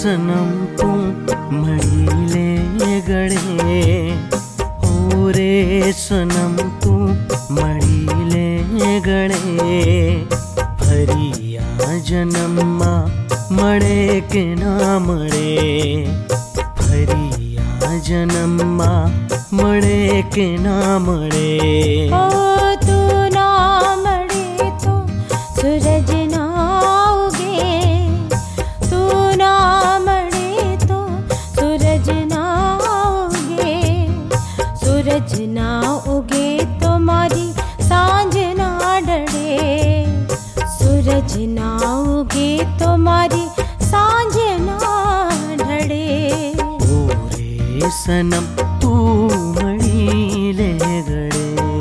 सनम तू मळीले गळे, ओ रे सनम तू मळीले गळे। फरिया जन्मा मळे के ना मळे, फरिया जन्मा मळे के ना मळे। ओ तू ना मळे तो सूरज ना उगे, तू ना मळे तो सूरज ना उगे, सूरज ना उगे तो मारी सांझ ना ढळे, सूरज ना उगे तो मारी सांझ ना ढळे। ओ रे सनम तू मळीले गळे।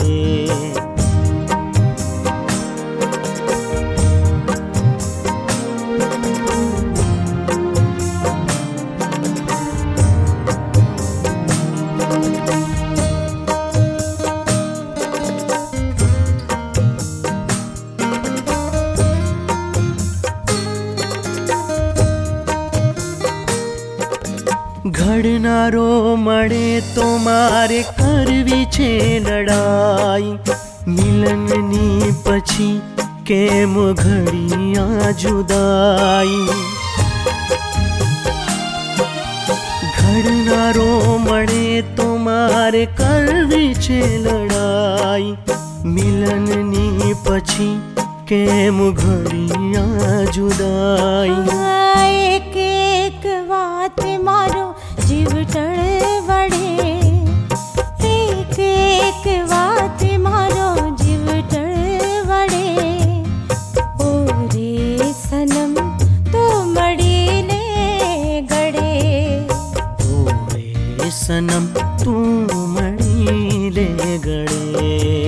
घडनारो मळे तो मारे करवी छे लड़ाई, मिलननी पछी केम घड़िया जुदाई। घडनारो मळे तो मारे करवी छे लड़ाई, मिलननी पछी केम घड़िया जुदाई। एक एक बात मारो जीव टळवड़े, एक एक बात मारो जीव टळवड़े। ओ रे सनम तू मळीले गळे, ओ रे सनम तू मळीले गळे।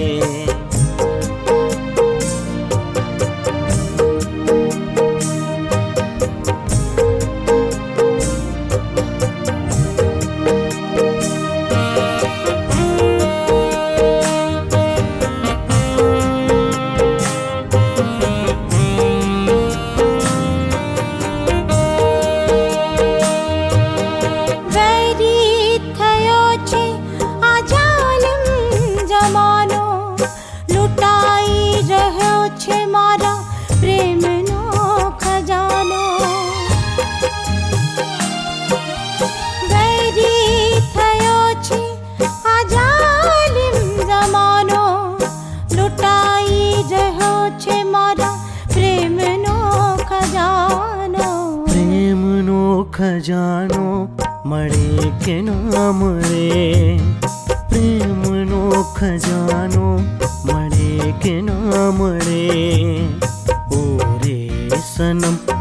खजानो मळे के ना मळे, प्रेमनो खजानो मळे के ना मळे। ओ रे सनम